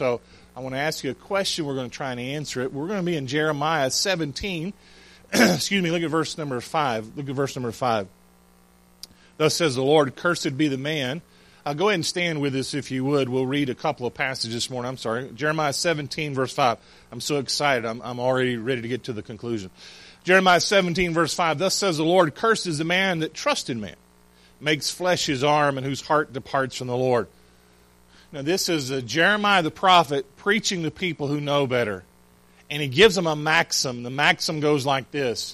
So I want to ask you a question. We're going to try and answer it. We're going to be in Jeremiah 17. Excuse me, look at verse number 5. Look at verse number 5. Thus says the Lord, cursed be the man. Go ahead and stand with us if you would. We'll read a couple of passages this morning. I'm sorry. Jeremiah 17, verse 5. I'm so excited. I'm already ready to get to the conclusion. Jeremiah 17, verse 5. Thus says the Lord, cursed is the man that trusts in man, makes flesh his arm, and whose heart departs from the Lord. Now this is Jeremiah the prophet preaching to people who know better. And he gives them a maxim. The maxim goes like this.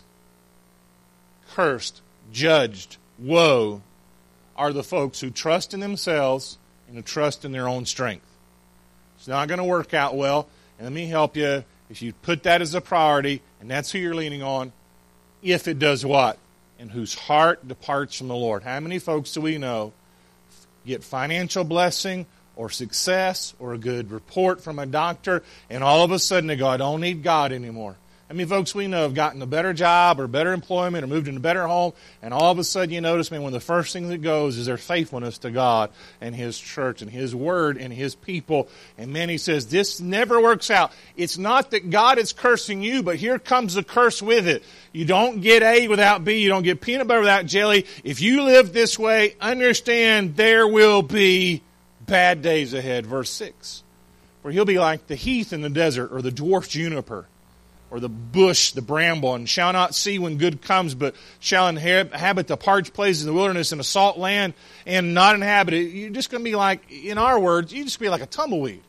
Cursed, judged, woe are the folks who trust in themselves and who trust in their own strength. It's not going to work out well. And let me help you. If you put that as a priority, and that's who you're leaning on, if it does what? And whose heart departs from the Lord. How many folks do we know get financial blessing or success or a good report from a doctor, and all of a sudden they go, I don't need God anymore? How many folks we know have gotten a better job or better employment or moved in a better home, and all of a sudden you notice, man, one of the first things that goes is their faithfulness to God and His church and His Word and His people. And man, he says, this never works out. It's not that God is cursing you, but here comes the curse with it. You don't get A without B. You don't get peanut butter without jelly. If you live this way, understand there will be bad days ahead. Verse 6. For he'll be like the heath in the desert, or the dwarf juniper, or the bush, the bramble, and shall not see when good comes, but shall inhabit the parched places in the wilderness and a salt land, and not inhabit it. You're just going to be like, in our words, you're just going to be like a tumbleweed.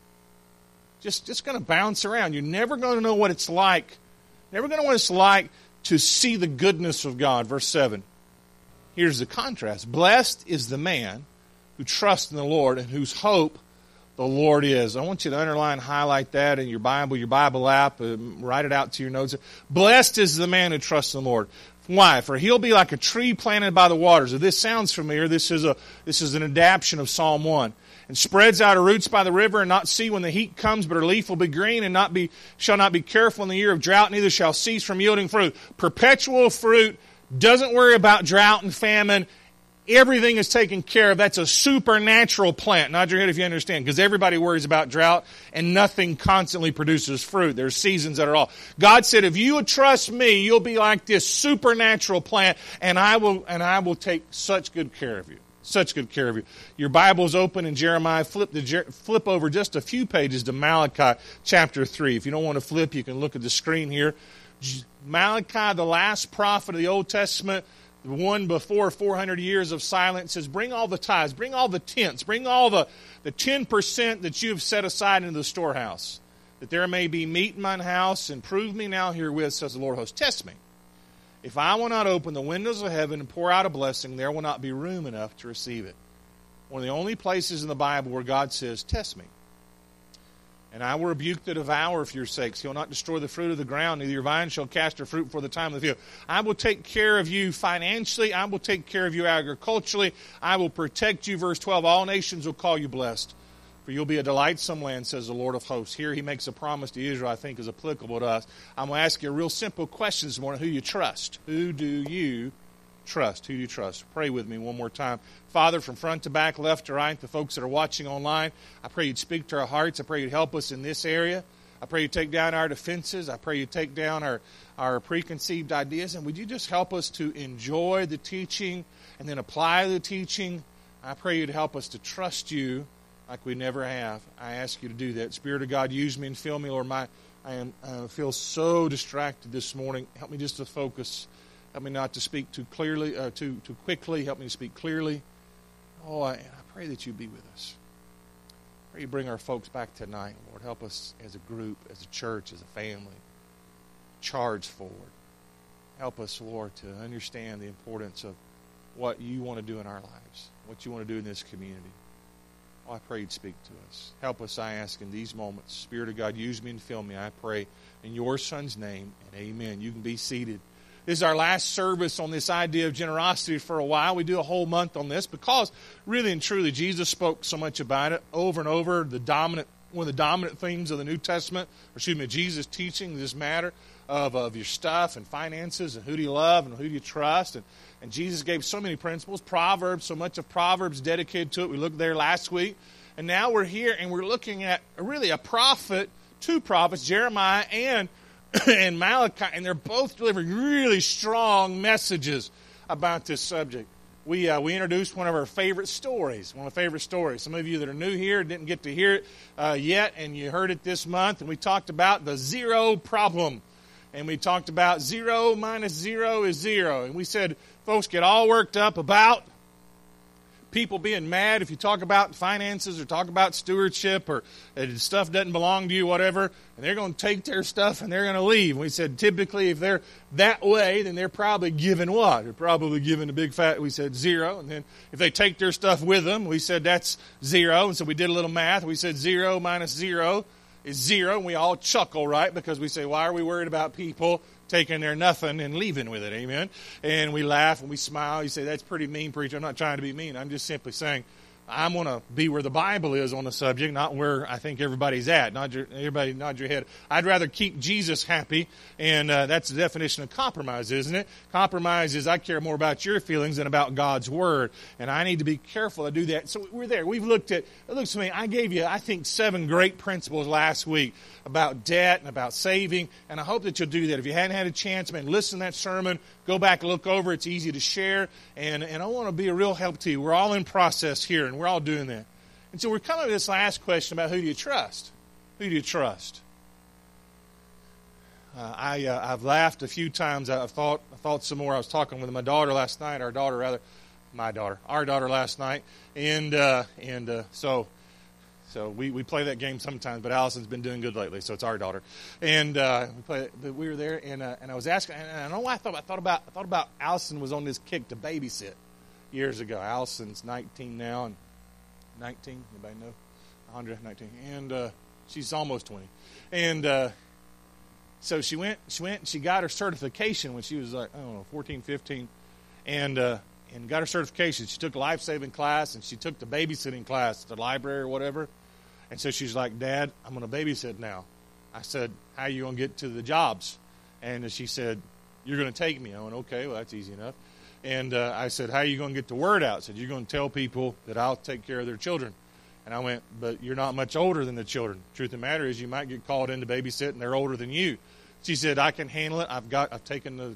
Just going to bounce around. You're never going to know what it's like. Never going to know what it's like to see the goodness of God. Verse 7. Here's the contrast. Blessed is the man who trusts in the Lord and whose hope the Lord is. I want you to underline, highlight that in your Bible app, write it out to your notes. Blessed is the man who trusts in the Lord. Why? For he'll be like a tree planted by the waters. If this sounds familiar, this is an adaptation of Psalm 1. And spreads out her roots by the river, and not see when the heat comes, but her leaf will be green, and shall not be careful in the year of drought, neither shall cease from yielding fruit. Perpetual fruit, doesn't worry about drought and famine. Everything is taken care of. That's a supernatural plant. Nod your head if you understand, because everybody worries about drought and nothing constantly produces fruit. There's seasons that are all. God said, if you would trust me, you'll be like this supernatural plant, and I will take such good care of you. Such good care of you. Your Bible's open in Jeremiah. Flip over just a few pages to Malachi chapter 3. If you don't want to flip, you can look at the screen here. Malachi, the last prophet of the Old Testament, the one before 400 years of silence, says, bring all the tithes, bring all the tenths, bring all the 10% that you have set aside into the storehouse, that there may be meat in mine house, and prove me now herewith, says the Lord of hosts. Test me. If I will not open the windows of heaven and pour out a blessing, there will not be room enough to receive it. One of the only places in the Bible where God says, test me. And I will rebuke the devourer for your sakes. He will not destroy the fruit of the ground, neither your vine shall cast her fruit before the time of the field. I will take care of you financially. I will take care of you agriculturally. I will protect you. Verse 12, all nations will call you blessed, for you'll be a delightsome land, says the Lord of hosts. Here he makes a promise to Israel I think is applicable to us. I'm going to ask you a real simple question this morning. Who you trust? Who do you trust? Who do you trust? Pray with me one more time. Father, from front to back, left to right, the folks that are watching online, I pray you'd speak to our hearts. I pray you'd help us in this area. I pray you'd take down our defenses. I pray you'd take down our preconceived ideas. And would you just help us to enjoy the teaching and then apply the teaching? I pray you'd help us to trust you like we never have. I ask you to do that. Spirit of God, use me and fill me, Lord. I feel so distracted this morning. Help me just to focus. Help me not to speak too clearly, too quickly. Help me to speak clearly. Oh, I pray that you be with us. I pray you bring our folks back tonight, Lord. Help us as a group, as a church, as a family. Charge forward. Help us, Lord, to understand the importance of what you want to do in our lives, what you want to do in this community. Oh, I pray you'd speak to us. Help us, I ask, in these moments. Spirit of God, use me and fill me, I pray, in your Son's name, and amen. You can be seated. This is our last service on this idea of generosity for a while. We do a whole month on this because really and truly Jesus spoke so much about it over and over. One of the dominant themes of the New Testament, Jesus teaching this matter of your stuff and finances and who do you love and who do you trust. And Jesus gave so many principles. Proverbs, so much of Proverbs dedicated to it. We looked there last week And now we're here and we're looking at really a prophet, two prophets, Jeremiah and Malachi, and they're both delivering really strong messages about this subject. We introduced one of our favorite stories, Some of you that are new here didn't get to hear it yet, and you heard it this month. And we talked about the zero problem. And we talked about 0 minus 0 is 0. And we said folks get all worked up about people being mad if you talk about finances or talk about stewardship or stuff doesn't belong to you, whatever, and they're going to take their stuff and they're going to leave. And we said typically if they're that way, then they're probably given what? They're probably given a big fat, we said 0. And then if they take their stuff with them, we said that's 0. And so we did a little math. We said 0 minus 0 is 0. And we all chuckle, right? Because we say, why are we worried about people taking their nothing and leaving with it, amen? And we laugh and we smile. You say, that's pretty mean, preacher. I'm not trying to be mean. I'm just simply saying I'm going to be where the Bible is on the subject, not where I think everybody's at. Everybody nod your head. I'd rather keep Jesus happy, and that's the definition of compromise, isn't it? Compromise is I care more about your feelings than about God's Word, and I need to be careful to do that. So we're there. We've looked at, it looks to me, I gave you, I think, 7 great principles last week about debt and about saving, and I hope that you'll do that. If you hadn't had a chance, man, listen to that sermon, go back and look over. It's easy to share, and I want to be a real help to you. We're all in process here, and we're all doing that. And so we're coming to this last question about who do you trust? Who do you trust? I've laughed a few times. I thought some more. I was talking with my daughter last night, our daughter last night, and so we play that game sometimes, but Allison's been doing good lately, so it's our daughter. And we were there, and I was asking, and I don't know why I thought about Allison was on this kick to babysit years ago. Allison's 19 now, and 19, anybody know? 19, and she's almost 20. And so she went, and she got her certification when she was like, I don't know, 14, 15, and got her certification. She took a life-saving class, and she took the babysitting class at the library or whatever. And so she's like, Dad, I'm going to babysit now. I said, how are you going to get to the jobs? And she said, you're going to take me. I went, okay, well, that's easy enough. And I said, how are you going to get the word out? I said, you're going to tell people that I'll take care of their children. And I went, but you're not much older than the children. Truth of the matter is you might get called in to babysit, and they're older than you. She said, I can handle it. I've taken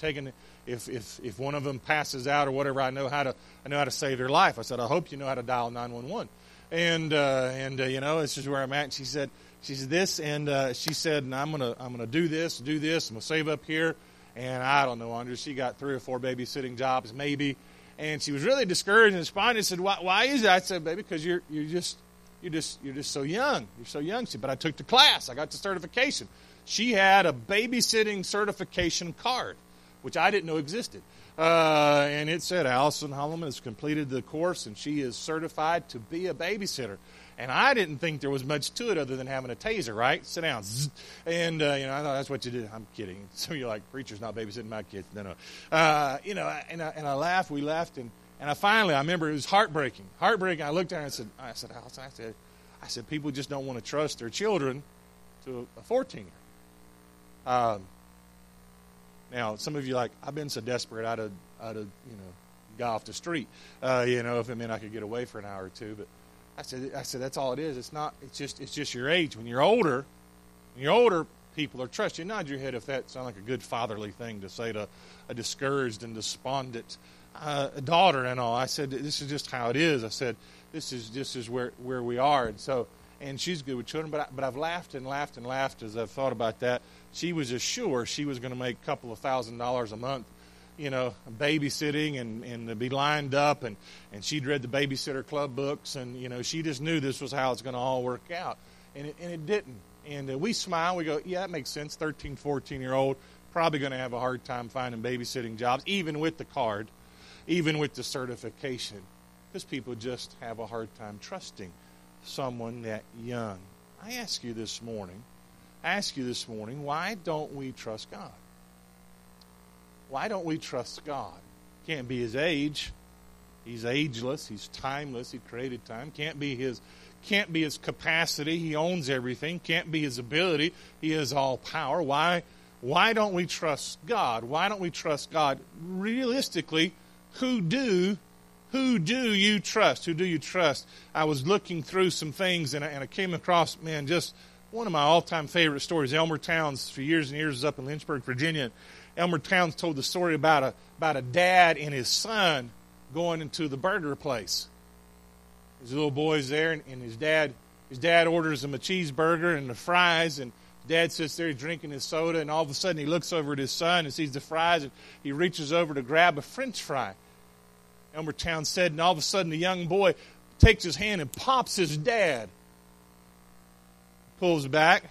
if one of them passes out or whatever, I know how to save their life. I said, I hope you know how to dial 911. And this is where I'm at. She said this, and she said, and I'm gonna do this. I'm gonna save up here. And I don't know, Andrea, she got 3 or 4 babysitting jobs maybe, and she was really discouraged and despondent. I said, why is that? I said, baby, because you're just so young. You're so young. She said, but I took the class. I got the certification. She had a babysitting certification card, which I didn't know existed. And it said, Allison Holloman has completed the course, and she is certified to be a babysitter. And I didn't think there was much to it other than having a taser, right? Sit down. Zzz. And, I thought that's what you do. I'm kidding. So you're like, preacher's not babysitting my kids. No. And I laughed. We laughed. And I remember it was heartbreaking. I looked at her and I said, Allison, I said, people just don't want to trust their children to a 14-year. Now, some of you are like, I've been so desperate I'd have got off the street, if it meant I could get away for an hour or two. But I said that's all it is. It's just your age. When you're older, people are trust you. Nod your head if that sounds like a good fatherly thing to say to a discouraged and despondent daughter and all. I said, this is just how it is. I said, this is where we are. And she's good with children, but I've laughed and laughed and laughed as I've thought about that. She was as sure she was going to make a couple of $1,000s a month, babysitting and be lined up, and she'd read the babysitter club books, and she just knew this was how it's going to all work out, and it didn't. And we smile, we go, yeah, that makes sense. 13, 14-year-old probably going to have a hard time finding babysitting jobs, even with the card, even with the certification, because people just have a hard time trusting someone that young. I ask you this morning, why don't we trust God? Why don't we trust God? Can't be his age. He's ageless. He's timeless. He created time. Can't be his capacity. He owns everything. Can't be his ability. He has all power. Why don't we trust God? Why don't we trust God? Realistically, who do Who do you trust? Who do you trust? I was looking through some things, and I came across, man, just one of my all-time favorite stories. Elmer Towns, for years and years, was up in Lynchburg, Virginia. Elmer Towns told the story about a dad and his son going into the burger place. His little boy's there, and his dad orders him a cheeseburger and the fries, and Dad sits there drinking his soda, and all of a sudden he looks over at his son and sees the fries, and he reaches over to grab a French fry. Elmer Towns said, and all of a sudden the young boy takes his hand and pops his dad. Pulls back.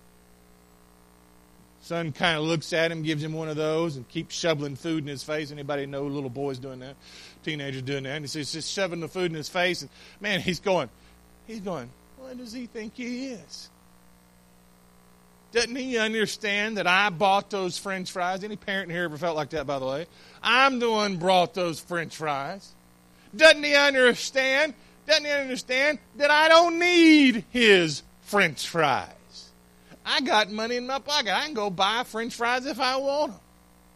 Son kind of looks at him, gives him one of those, and keeps shoveling food in his face. Anybody know little boys doing that? Teenagers doing that. And he's just shoving the food in his face. And man, he's going, what does he think he is? Doesn't he understand that I bought those French fries? Any parent here ever felt like that, by the way? I'm the one brought those French fries. Doesn't he understand? Doesn't he understand that I don't need his French fries? I got money in my pocket. I can go buy French fries if I want them.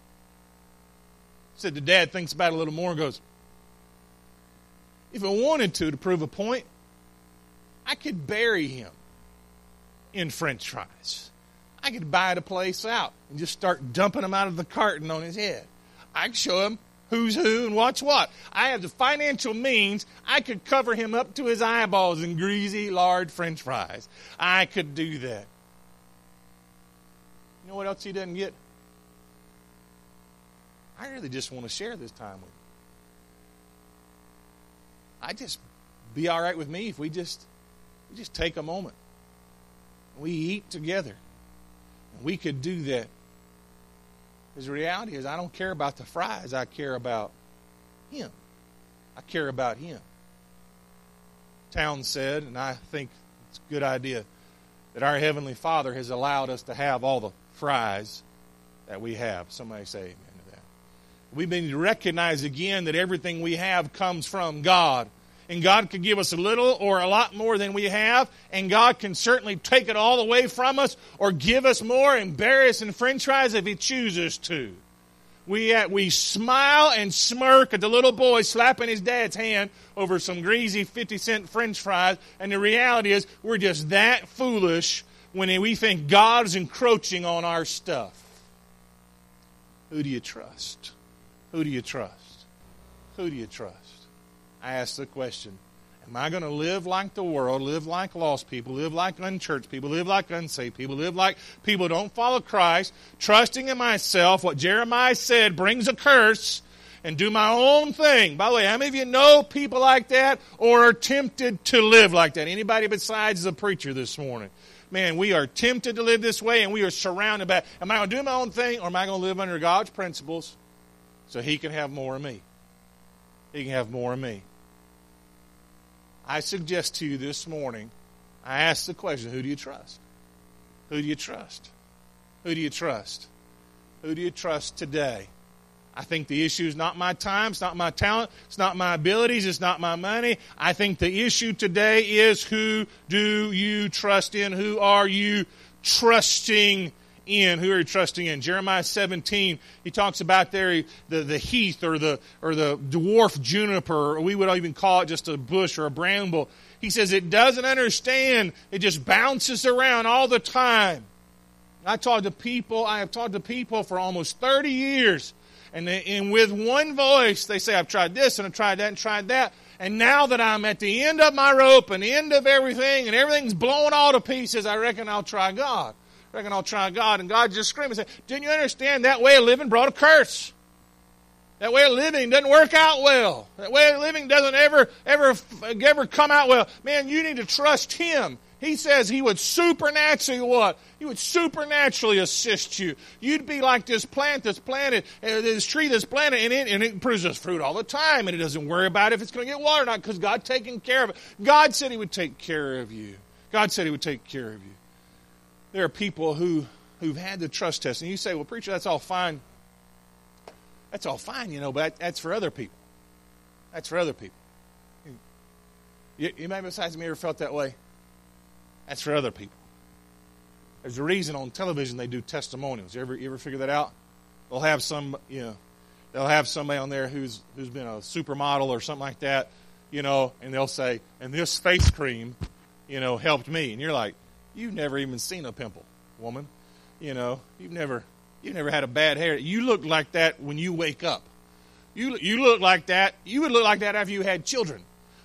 Said the dad thinks about it a little more and goes, if I wanted to prove a point, I could bury him in French fries. I could buy the place out and just start dumping them out of the carton on his head. I could show him who's who and what's what. I have the financial means. I could cover him up to his eyeballs in greasy, lard French fries. I could do that. You know what else he doesn't get? I really just want to share this time with you. I just be all right with me if we just take a moment. We eat together. And we could do that. Because the reality is I don't care about the fries. I care about him. I care about him. Towns said, and I think it's a good idea, that our Heavenly Father has allowed us to have all the fries that we have. Somebody say amen to that. We need to recognize again that everything we have comes from God. And God can give us a little or a lot more than we have. And God can certainly take it all away from us or give us more and bury us in French fries if He chooses to. We smile and smirk at the little boy slapping his dad's hand over some greasy 50-cent French fries. And the reality is we're just that foolish when we think God is encroaching on our stuff. Who do you trust? Who do you trust? Who do you trust? I ask the question, am I going to live like the world, live like lost people, live like unchurched people, live like unsaved people, live like people who don't follow Christ, trusting in myself, what Jeremiah said brings a curse, and do my own thing? By the way, how many of you know people like that or are tempted to live like that? Anybody besides the preacher this morning? Man, we are tempted to live this way, and we are surrounded by, am I going to do my own thing, or am I going to live under God's principles so He can have more of me? He can have more of me. I suggest to you this morning, I ask the question, who do you trust? Who do you trust? Who do you trust? Who do you trust today? I think the issue is not my time, it's not my talent, it's not my abilities, it's not my money. I think the issue today is who do you trust in? Who are you trusting in? Who are you trusting in? Jeremiah 17, he talks about there the heath or the dwarf juniper, or we would even call it just a bush or a bramble. He says it doesn't understand. It just bounces around all the time. I have talked to people for almost 30 years, and with one voice, they say, I've tried this and I've tried that and tried that. And now that I'm at the end of my rope and the end of everything and everything's blowing all to pieces, I reckon I'll try God. And God just screamed and said, didn't you understand that way of living brought a curse? That way of living doesn't work out well. That way of living doesn't ever come out well. Man, you need to trust Him. He says He would supernaturally what? He would supernaturally assist you. You'd be like this plant that's planted, this tree that's planted, and it produces fruit all the time, and it doesn't worry about if it's going to get water or not because God's taking care of it. God said He would take care of you. God said He would take care of you. There are people who've had the trust test, and you say, well, preacher, that's all fine. That's all fine, but that's for other people. That's for other people. Anybody besides me ever felt that way? That's for other people. There's a reason on television they do testimonials. You ever figure that out? They'll have some, they'll have somebody on there who's been a supermodel or something like that, you know, and they'll say, and this face cream, you know, helped me. And you're like, you've never even seen a pimple, woman. You know, you've never had a bad hair. You look like that when you wake up. You look like that. You would look like that after you had children.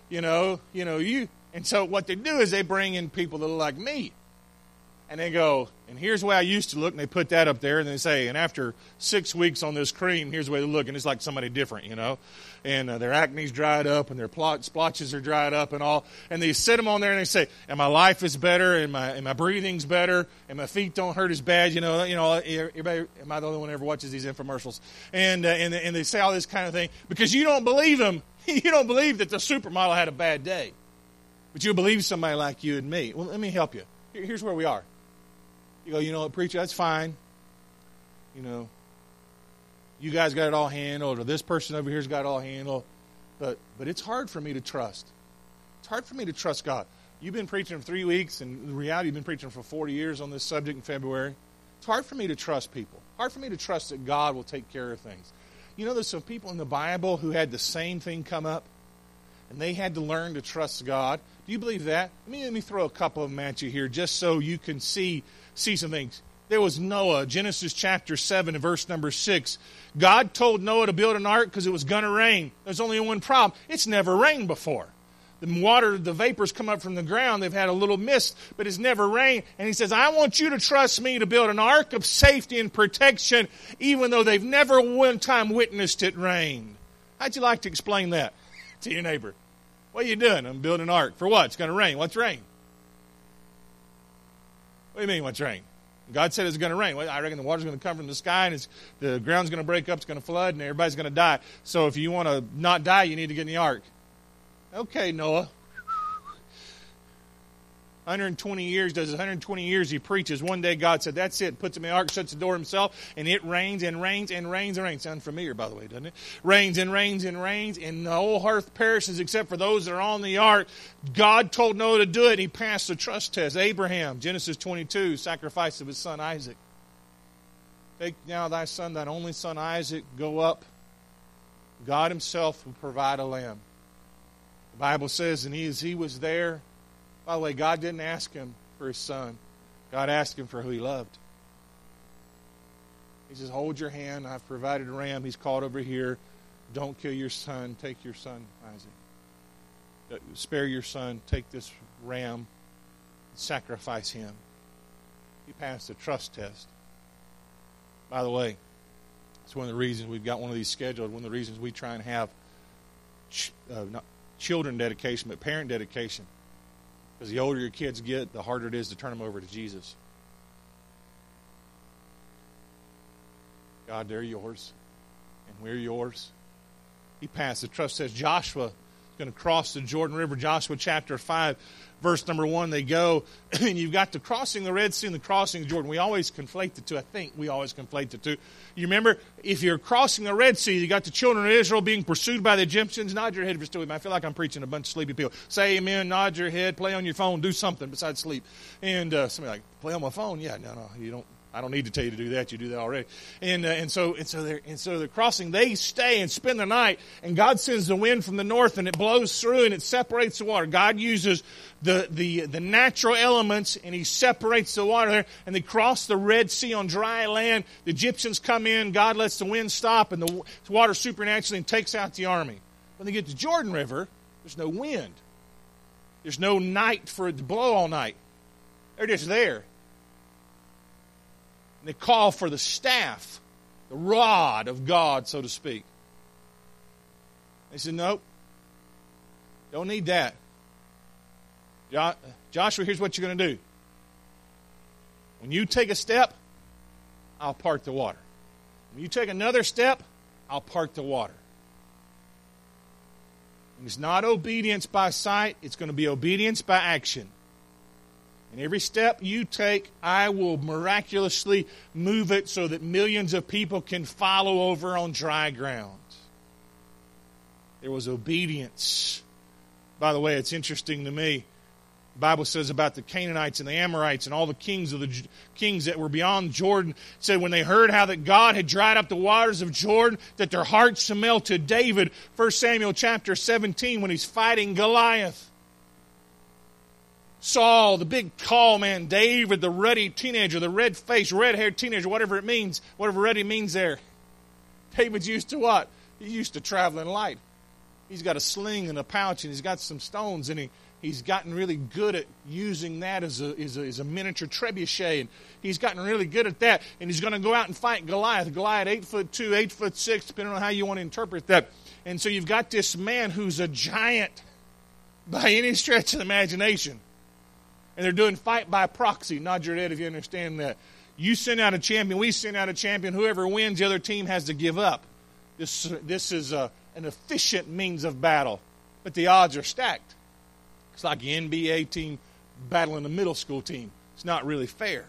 And so what they do is they bring in people that look like me. And they go, and here's the way I used to look, and they put that up there, and they say, and after 6 weeks on this cream, here's the way they look, and it's like somebody different, you know. And their acne's dried up, and their splotches are dried up and all. And they sit them on there, and they say, and my life is better, and my breathing's better, and my feet don't hurt as bad, you know. Everybody, am I the only one who ever watches these infomercials? And they say all this kind of thing, because you don't believe them. You don't believe that the supermodel had a bad day. But you believe somebody like you and me. Well, let me help you. Here's where we are. You go, you know what, preacher, that's fine. You know, you guys got it all handled, or this person over here's got it all handled. But it's hard for me to trust. It's hard for me to trust God. You've been preaching for 3 weeks, and in reality, you've been preaching for 40 years on this subject in February. It's hard for me to trust people. Hard for me to trust that God will take care of things. You know, there's some people in the Bible who had the same thing come up, and they had to learn to trust God. Do you believe that? Let me throw a couple of them at you here just so you can see some things. There was Noah, Genesis chapter 7 and verse number 6. God told Noah to build an ark because it was going to rain. There's only one problem. It's never rained before. The water, the vapors come up from the ground. They've had a little mist, but it's never rained. And he says, I want you to trust me to build an ark of safety and protection, even though they've never one time witnessed it rain. How'd you like to explain that to your neighbor? What are you doing? I'm building an ark. For what? It's going to rain. What's rain? What do you mean, what's rain? God said it's going to rain. Well, I reckon the water's going to come from the sky, and the ground's going to break up, it's going to flood, and everybody's going to die. So if you want to not die, you need to get in the ark. Okay, Noah. 120 years, does 120 years he preaches. One day God said, that's it. Puts him in the ark, shuts the door himself, and it rains and rains and rains and rains. Sounds familiar, by the way, doesn't it? Rains and rains and rains, and the whole earth perishes except for those that are on the ark. God told Noah to do it. He passed the trust test. Abraham, Genesis 22, sacrifice of his son Isaac. Take now thy son, thine only son Isaac, go up. God himself will provide a lamb. The Bible says, and as he was there, by the way, God didn't ask him for his son. God asked him for who he loved. He says, hold your hand. I've provided a ram. He's called over here. Don't kill your son. Take your son, Isaac. Spare your son. Take this ram. Sacrifice him. He passed the trust test. By the way, it's one of the reasons we've got one of these scheduled. One of the reasons we try and have not children dedication, but parent dedication. Because the older your kids get, the harder it is to turn them over to Jesus. God, they're yours. And we're yours. He passed the trust test. Joshua is going to cross the Jordan River. Joshua chapter 5, verse number 1, they go, and you've got the crossing the Red Sea and the crossing of Jordan. We always conflate the two. I think we always conflate the two. You remember, if you're crossing the Red Sea, you got the children of Israel being pursued by the Egyptians. Nod your head if you're still with me. I feel like I'm preaching to a bunch of sleepy people. Say amen, nod your head, play on your phone, do something besides sleep. And somebody like, play on my phone? Yeah, no, you don't. I don't need to tell you to do that. You do that already. And so they're crossing. They stay and spend the night. And God sends the wind from the north, and it blows through, and it separates the water. God uses the natural elements, and He separates the water there. And they cross the Red Sea on dry land. The Egyptians come in. God lets the wind stop, and the water supernaturally takes out the army. When they get to Jordan River, there's no wind. There's no night for it to blow all night. They're just there. They call for the staff, the rod of God, so to speak. They said, nope, don't need that. Joshua, here's what you're going to do. When you take a step, I'll part the water. When you take another step, I'll part the water. And it's not obedience by sight, it's going to be obedience by action. And every step you take, I will miraculously move it so that millions of people can follow over on dry ground. There was obedience. By the way, it's interesting to me. The Bible says about the Canaanites and the Amorites and all the kings that were beyond Jordan. It said when they heard how that God had dried up the waters of Jordan, that their hearts melted. David, 1 Samuel chapter 17, when he's fighting Goliath. Saul, the big tall man. David, the ruddy teenager, the red-faced, red-haired teenager, whatever it means, whatever ruddy means there. David's used to what? He's used to traveling light. He's got a sling and a pouch, and he's got some stones, and he's gotten really good at using that as a miniature trebuchet, and he's gotten really good at that, and he's going to go out and fight Goliath. Goliath, 8'2", 8'6", depending on how you want to interpret that. And so you've got this man who's a giant by any stretch of the imagination. And they're doing fight by proxy. Nod your head if you understand that. You send out a champion, we send out a champion. Whoever wins, the other team has to give up. This is an efficient means of battle. But the odds are stacked. It's like an NBA team battling a middle school team. It's not really fair.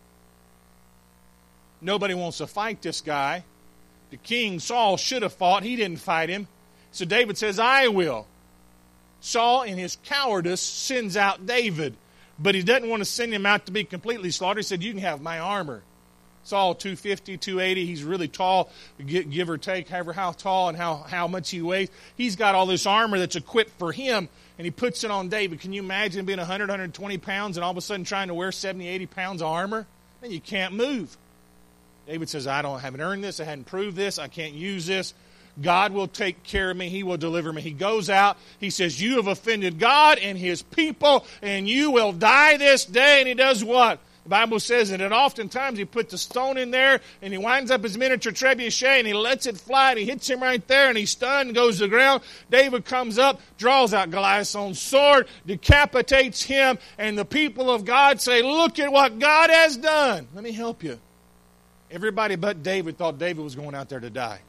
Nobody wants to fight this guy. The king, Saul, should have fought. He didn't fight him. So David says, I will. Saul, in his cowardice, sends out David. But he doesn't want to send him out to be completely slaughtered. He said, you can have my armor. Saul, 250, 280. He's really tall, give or take, however how tall and how much he weighs. He's got all this armor that's equipped for him, and he puts it on David. Can you imagine being 100, 120 pounds and all of a sudden trying to wear 70, 80 pounds of armor? Man, you can't move. David says, I haven't earned this. I hadn't proved this. I can't use this. God will take care of me. He will deliver me. He goes out. He says, you have offended God and His people, and you will die this day. And he does what? The Bible says that oftentimes he puts the stone in there, and he winds up his miniature trebuchet, and he lets it fly, and he hits him right there, and he's stunned and goes to the ground. David comes up, draws out Goliath's own sword, decapitates him, and the people of God say, look at what God has done. Let me help you. Everybody but David thought David was going out there to die.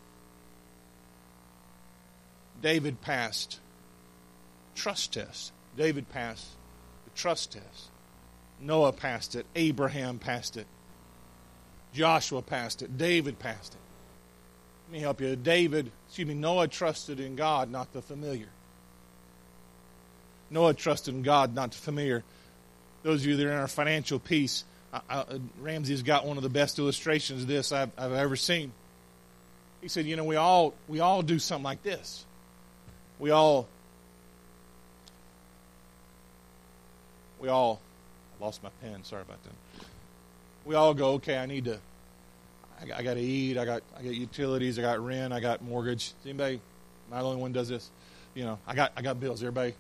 David passed trust test. David passed the trust test. Noah passed it. Abraham passed it. Joshua passed it. David passed it. Let me help you. Noah trusted in God, not the familiar. Noah trusted in God, not the familiar. Those of you that are in our financial piece, Ramsey's got one of the best illustrations of this I've ever seen. He said, we all do something like this. We all I lost my pen. Sorry about that. We all go, okay, I got to eat. I got utilities. I got rent. I got mortgage. Is anybody? Am I the only one who does this? I got bills. Everybody?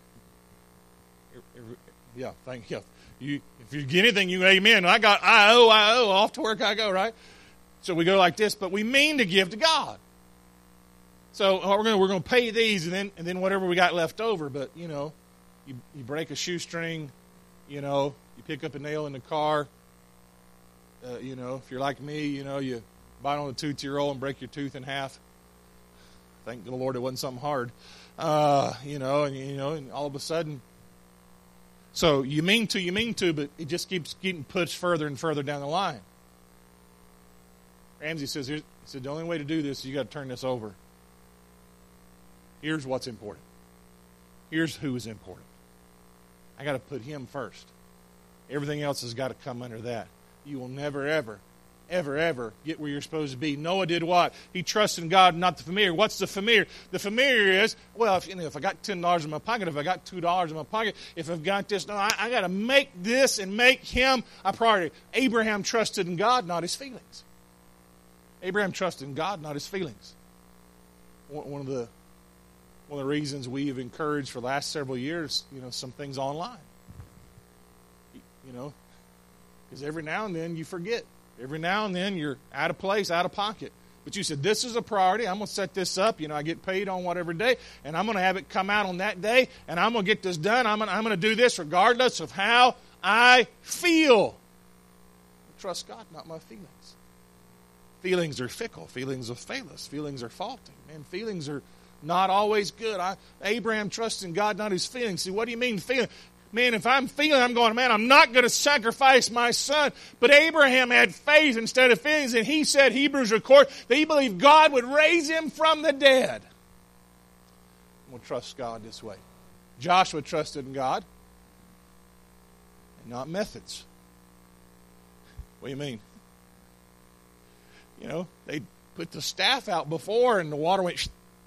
Yeah, thank you. If you get anything, you amen. I owe. Off to work I go, right? So we go like this, but we mean to give to God. So we're going to pay these, and then whatever we got left over. But you break a shoestring, you pick up a nail in the car. If you're like me, you bite on a Tootsie-Roll and break your tooth in half. Thank the Lord it wasn't something hard, and all of a sudden. So you mean to, but it just keeps getting pushed further and further down the line. Ramsey says, he said, the only way to do this is you got to turn this over. Here's what's important. Here's who is important. I got to put Him first. Everything else has got to come under that. You will never, ever, ever, ever get where you're supposed to be. Noah did what? He trusted in God, not the familiar. What's the familiar? The familiar is, well, if I got $10 in my pocket, if I got $2 in my pocket, if I've got this, no, I got to make this and make Him a priority. Abraham trusted in God, not his feelings. Abraham trusted in God, not his feelings. One of the reasons we have encouraged for the last several years, some things online. Because every now and then you forget. Every now and then you're out of place, out of pocket. But you said, this is a priority. I'm going to set this up. I get paid on whatever day, and I'm going to have it come out on that day, and I'm going to get this done. I'm going to do this regardless of how I feel. I trust God, not my feelings. Feelings are fickle. Feelings are faithless. Feelings are faulty. Man, feelings are not always good. Abraham trusts in God, not his feelings. See, what do you mean feeling? Man, if I'm feeling, I'm going, man, I'm not going to sacrifice my son. But Abraham had faith instead of feelings, and he said, Hebrews record, that he believed God would raise him from the dead. We'll trust God this way. Joshua trusted in God. and not methods. What do you mean? You know, they put the staff out before and the water went.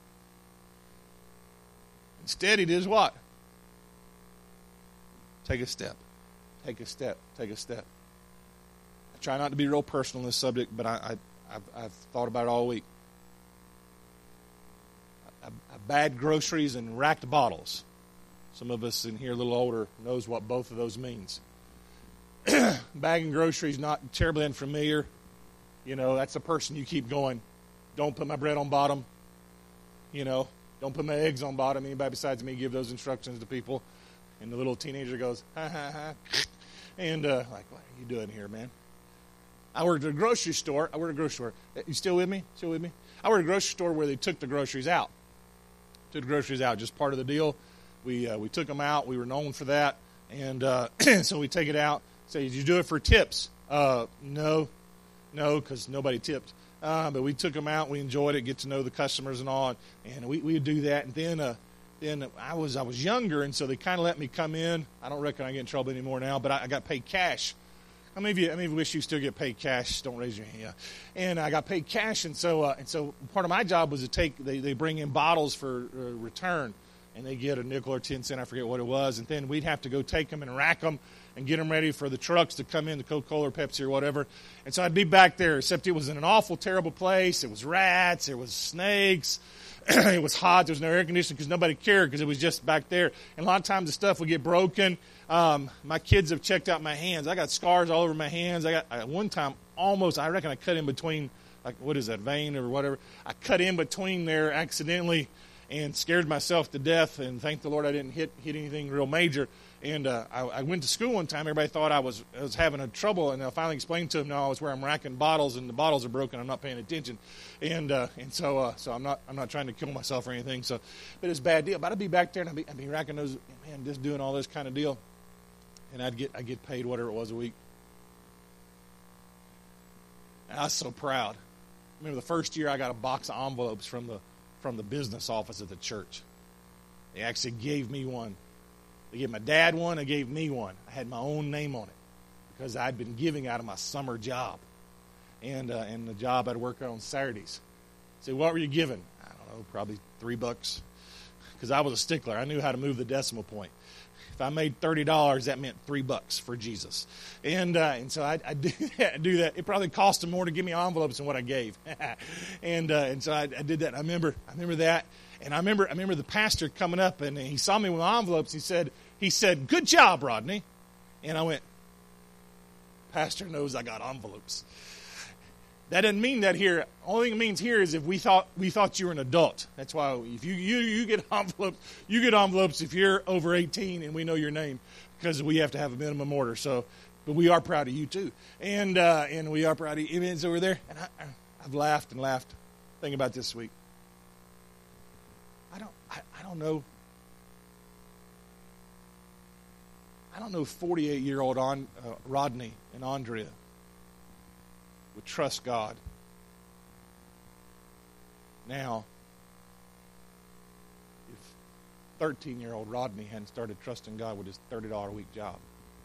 Instead, he does what? Take a step. Take a step. Take a step. I try not to be real personal on this subject, but I've thought about it all week. Bad groceries and racked bottles. Some of us in here a little older knows what both of those means. Bagging groceries, not terribly unfamiliar. You know, that's the person you keep going. Don't put my bread on bottom. You know, don't put my eggs on bottom. Anybody besides me give those instructions to people. And the little teenager goes, ha, ha, ha. And like, what are you doing here, man? I worked at a grocery store. You still with me? Still with me? I worked at a grocery store where they took the groceries out. Took the groceries out, just part of the deal. We took them out. We were known for that. And so we take it out. Say, did you do it for tips? No, because nobody tipped. But we took them out. We enjoyed it, get to know the customers and all. And we would do that. And then I was younger, and so they kind of let me come in. I don't reckon I get in trouble anymore now, but I got paid cash. How many of you wish you still get paid cash? Don't raise your hand. And I got paid cash, and so part of my job was to take. They bring in bottles for return, and they get a nickel or 10 cents. I forget what it was, and then we'd have to go take them and rack them and get them ready for the trucks to come in, the Coca-Cola or Pepsi or whatever. And so I'd be back there, except it was in an awful, terrible place. It was rats. It was snakes. It was hot. There was no air conditioning because nobody cared because it was just back there. And a lot of times the stuff would get broken. My kids have checked out my hands. I got scars all over my hands. At one time, I reckon I cut in between, like, what is that, vein or whatever. I cut in between there accidentally and scared myself to death. And thank the Lord I didn't hit anything real major. And I went to school one time. Everybody thought I was having a trouble, and I finally explained to them, no, I was where I'm racking bottles, and the bottles are broken. I'm not paying attention, and so I'm not trying to kill myself or anything. So, but it's a bad deal. But I'd be back there, and I'd be racking those, man, just doing all this kind of deal, and I'd get paid whatever it was a week. And I was so proud. I remember the first year I got a box of envelopes from the business office at the church. They actually gave me one. They gave my dad one. They gave me one. I had my own name on it because I'd been giving out of my summer job, and the job I'd work on Saturdays. So what were you giving? I don't know, probably $3 because I was a stickler. I knew how to move the decimal point. If I made $30, that meant $3 for Jesus, and so I do that. It probably cost them more to give me envelopes than what I gave, and so I did that. I remember that, and I remember the pastor coming up and he saw me with envelopes. He said, "Good job, Rodney," and I went, "Pastor knows I got envelopes." That doesn't mean that here. Only thing it means here is if we thought you were an adult. That's why if you get envelopes, you get envelopes if you're over 18 and we know your name because we have to have a minimum order. So, but we are proud of you too, and we are proud of you. And so we're there, and I've laughed and laughed. Thinking about this week. I don't know. I don't know 48-year-old Rodney and Andrea would trust God now if 13-year-old Rodney hadn't started trusting God with his $30 a week job.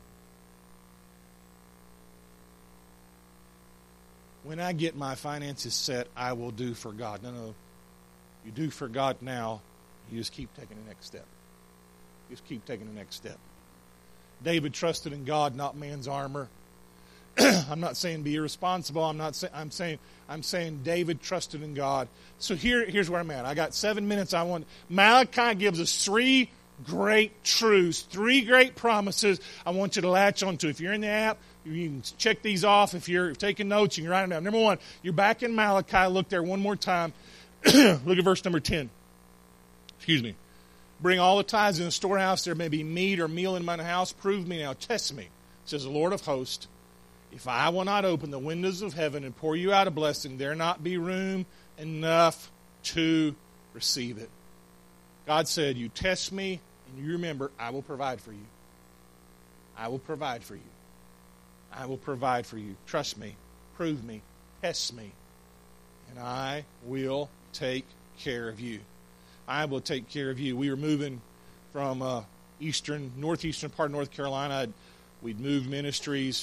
When I get my finances set, I will do for God. No. You do for God now, you just keep taking the next step. You just keep taking the next step. David trusted in God, not man's armor. I'm not saying be irresponsible. I'm saying David trusted in God. So here's where I'm at. I got 7 minutes. Malachi gives us 3 great truths, 3 great promises I want you to latch onto. If you're in the app, you can check these off. If you're taking notes, you can write them down. Number 1, you're back in Malachi. Look there one more time. Look at verse number 10. Excuse me. Bring all the tithes in the storehouse. There may be meat or meal in mine house. Prove me now. Test me, says the Lord of hosts. If I will not open the windows of heaven and pour you out a blessing, there not be room enough to receive it. God said, you test me, and you remember, I will provide for you. I will provide for you. I will provide for you. Trust me. Prove me. Test me. And I will take care of you. I will take care of you. We were moving from northeastern part of North Carolina. We'd moved ministries.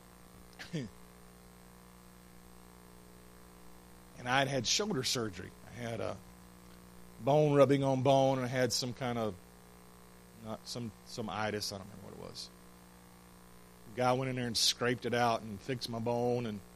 And I'd had shoulder surgery. I had a bone rubbing on bone, and I had some kind of, some itis, I don't remember what it was. The guy went in there and scraped it out and fixed my bone, and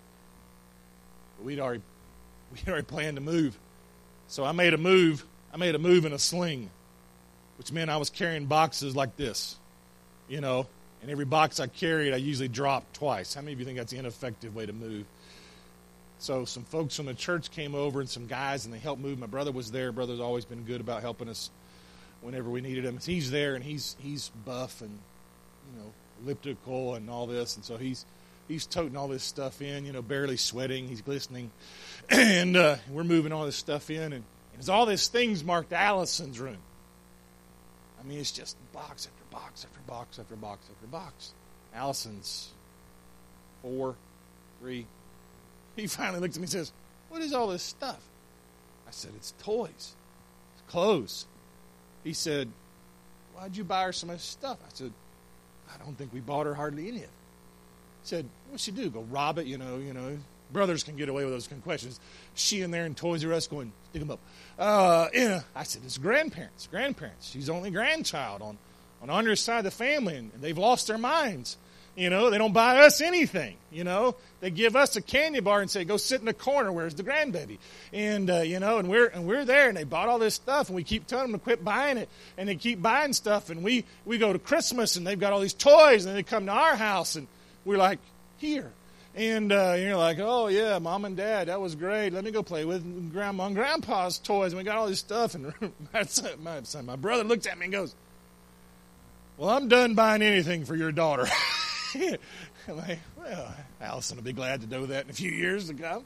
we'd already planned to move. So I made a move in a sling, which meant I was carrying boxes like this, and every box I carried, I usually dropped twice. How many of you think that's an ineffective way to move? So some folks from the church came over and some guys, and they helped move. My brother was there. Brother's always been good about helping us whenever we needed him. He's there, and he's buff and, elliptical and all this. And so he's toting all this stuff in, barely sweating. He's glistening. And we're moving all this stuff in. And there's all these things marked Allison's room. I mean, it's just box after box after box after box after box. Allison's 4, 3. He finally looks at me and says, "What is all this stuff?" I said, "It's toys. It's clothes." He said, "Why'd you buy her so much stuff?" I said, "I don't think we bought her hardly any of it." He said, "What'd she do? Go rob it? Brothers can get away with those kind of questions." She in there in Toys R Us going, "Stick them up." I said, "It's grandparents. She's only grandchild on Andrea's side of the family, and they've lost their minds. They don't buy us anything. They give us a candy bar and say, 'Go sit in the corner. Where's the grandbaby?' And and we're there, and they bought all this stuff, and we keep telling them to quit buying it, and they keep buying stuff, and we go to Christmas, and they've got all these toys, and they come to our house, and we're like, here." And you're like, "Oh, yeah, Mom and Dad, that was great. Let me go play with Grandma and Grandpa's toys." And we got all this stuff. And my brother looked at me and goes, "Well, I'm done buying anything for your daughter." I'm like, "Well, Allison will be glad to do that in a few years to come."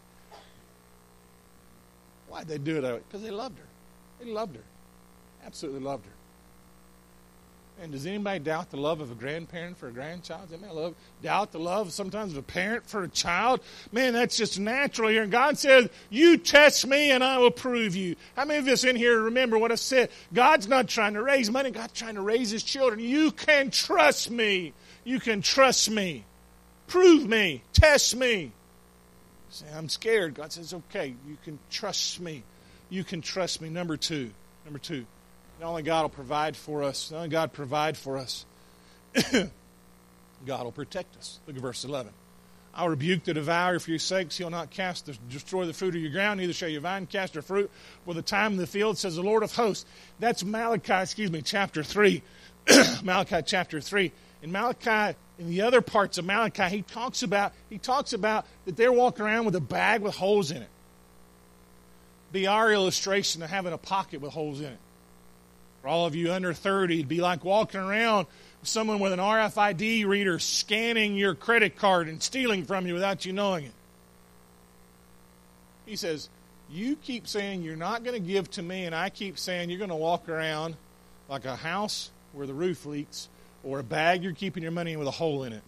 Why'd they do it? Because they loved her. They loved her. Absolutely loved her. And does anybody doubt the love of a grandparent for a grandchild? Does anybody doubt the love sometimes of a parent for a child? Man, that's just natural here. And God says, "You test me and I will prove you." How many of us in here remember what I said? God's not trying to raise money. God's trying to raise His children. You can trust me. You can trust me. Prove me. Test me. You say, "I'm scared." God says, "Okay, you can trust me. You can trust me." Number two. Not only God will provide for us, God will protect us. Look at verse 11. "I'll rebuke the devourer for your sakes. He'll not destroy the fruit of your ground, neither shall your vine cast her fruit. For the time in the field, says the Lord of hosts." That's Malachi, chapter 3. Malachi chapter 3. In Malachi, in the other parts of Malachi, he talks about that they're walking around with a bag with holes in it. Be our illustration of having a pocket with holes in it. For all of you under 30, it'd be like walking around with someone with an RFID reader scanning your credit card and stealing from you without you knowing it. He says, "You keep saying you're not going to give to me, and I keep saying you're going to walk around like a house where the roof leaks, or a bag you're keeping your money in with a hole in it.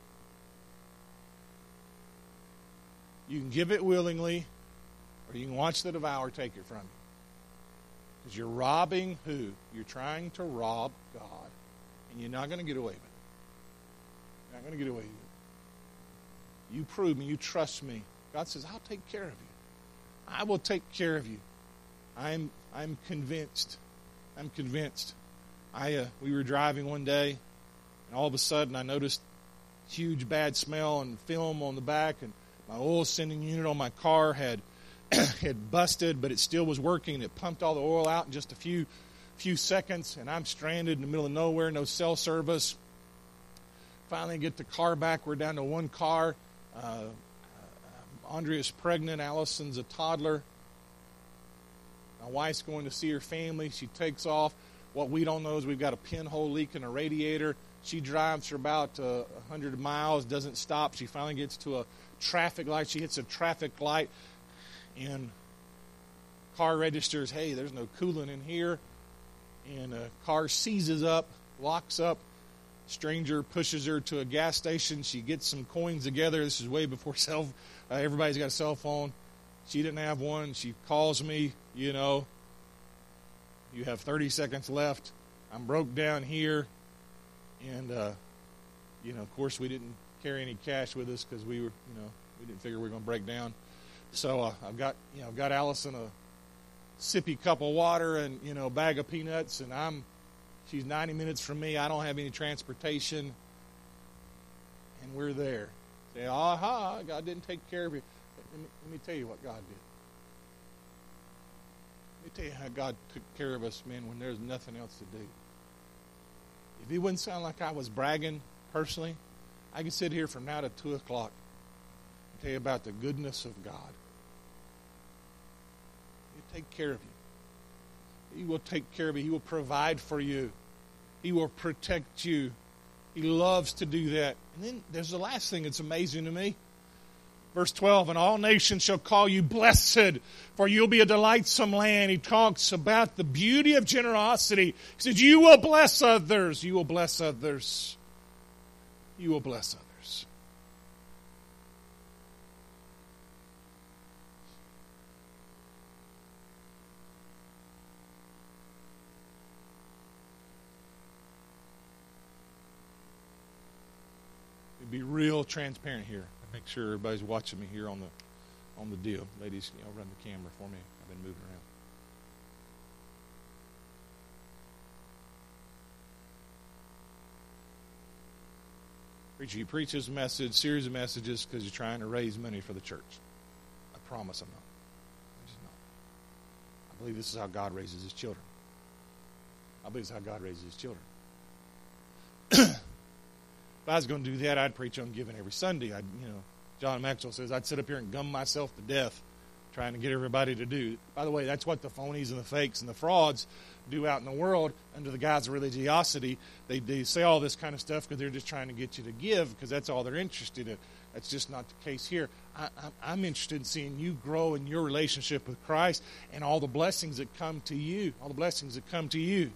You can give it willingly, or you can watch the devourer take it from you. Because you're robbing who? You're trying to rob God. And you're not going to get away with it. You're not going to get away with it. You prove me. You trust me. God says, "I'll take care of you. I will take care of you." I'm convinced. I'm convinced. We were driving one day, and all of a sudden I noticed huge bad smell and film on the back, and my oil sending unit on my car had busted, but it still was working. It pumped all the oil out in just a few seconds, and I'm stranded in the middle of nowhere, no cell service. Finally get the car back. We're down to one car. Andrea's pregnant. Allison's a toddler. My wife's going to see her family. She takes off. What we don't know is we've got a pinhole leak in a radiator. She drives for about 100 miles, doesn't stop. She finally gets to a traffic light. She hits a traffic light, and car registers, "Hey, there's no coolant in here." And car seizes up, locks up. Stranger pushes her to a gas station. She gets some coins together. This is way before everybody's got a cell phone. She didn't have one. She calls me, "You have 30 seconds left. I'm broke down here." And Of course, we didn't carry any cash with us because we didn't figure we were going to break down. So I've got Allison a sippy cup of water and a bag of peanuts, and she's 90 minutes from me. I don't have any transportation, and we're there. Say, aha, God didn't take care of you. Let me tell you what God did. Let me tell you how God took care of us, man, when there's nothing else to do. If it wouldn't sound like I was bragging personally, I could sit here from now to 2 o'clock and tell you about the goodness of God. He'll take care of you. He will take care of you. He will provide for you. He will protect you. He loves to do that. And then there's the last thing that's amazing to me. Verse 12, and all nations shall call you blessed, for you'll be a delightsome land. He talks about the beauty of generosity. He says, you will bless others. You will bless others. You will bless others. Be real transparent here. Make sure everybody's watching me here on the deal. Ladies, run the camera for me. I've been moving around. Preacher, you preach this message, series of messages, because you're trying to raise money for the church. I promise I'm not. I'm just not. I believe this is how God raises His children. I believe this is how God raises His children. If I was going to do that, I'd preach on giving every Sunday. John Maxwell says I'd sit up here and gum myself to death trying to get everybody to do. By the way, that's what the phonies and the fakes and the frauds do out in the world under the guise of religiosity. They say all this kind of stuff because they're just trying to get you to give because that's all they're interested in. That's just not the case here. I'm interested in seeing you grow in your relationship with Christ and all the blessings that come to you. All the blessings that come to you.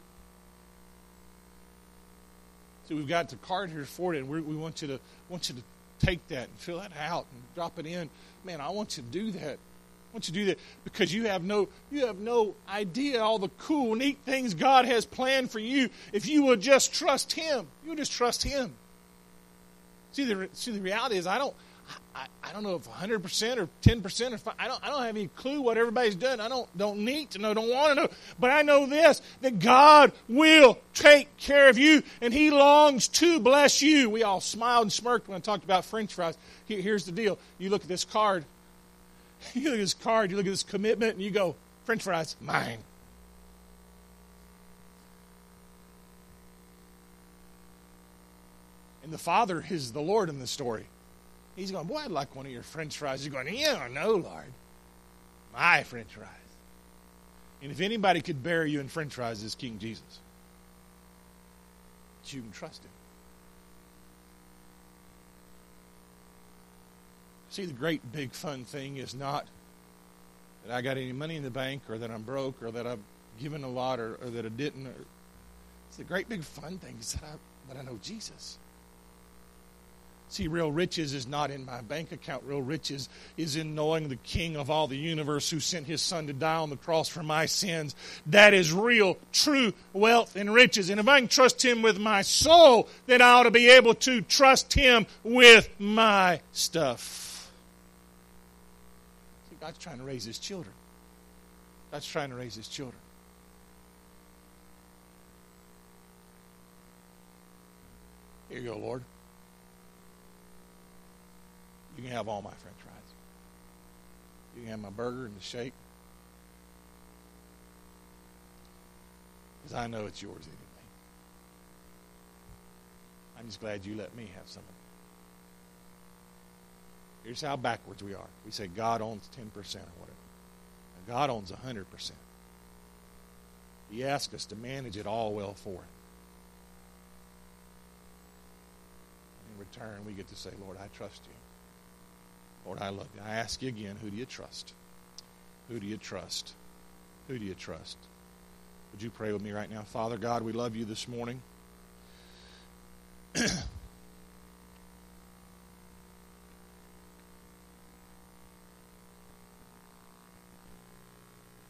So we've got the card here for it, and we want you to take that and fill that out and drop it in. Man, I want you to do that. I want you to do that because you have no idea all the cool, neat things God has planned for you if you will just trust Him. You will just trust Him. See, the reality is I don't know if 100% or 10% or I don't have any clue what everybody's done. I don't need to know, don't want to know. But I know this, that God will take care of you and He longs to bless you. We all smiled and smirked when I talked about French fries. Here's the deal. You look at this card. You look at this card, you look at this commitment, and you go, French fries, mine. And the Father is the Lord in the story. He's going, boy, I'd like one of your French fries. You're going, yeah, no, Lord. My French fries. And if anybody could bury you in French fries, it's King Jesus. But you can trust Him. See, the great, big, fun thing is not that I got any money in the bank or that I'm broke or that I've given a lot or that I didn't. It's the great, big, fun thing is that I know Jesus. See, real riches is not in my bank account. Real riches is in knowing the King of all the universe who sent His Son to die on the cross for my sins. That is real, true wealth and riches. And if I can trust Him with my soul, then I ought to be able to trust Him with my stuff. See, God's trying to raise His children. God's trying to raise His children. Here you go, Lord. You can have all my French fries. You can have my burger and the shake. Because I know it's yours anyway. I'm just glad you let me have some of it. Here's how backwards we are. We say God owns 10% or whatever. Now, God owns 100%. He asks us to manage it all well for Him. In return, we get to say, Lord, I trust You. Lord, I love You. I ask You again, who do you trust? Who do you trust? Who do you trust? Would you pray with me right now? Father God, we love You this morning.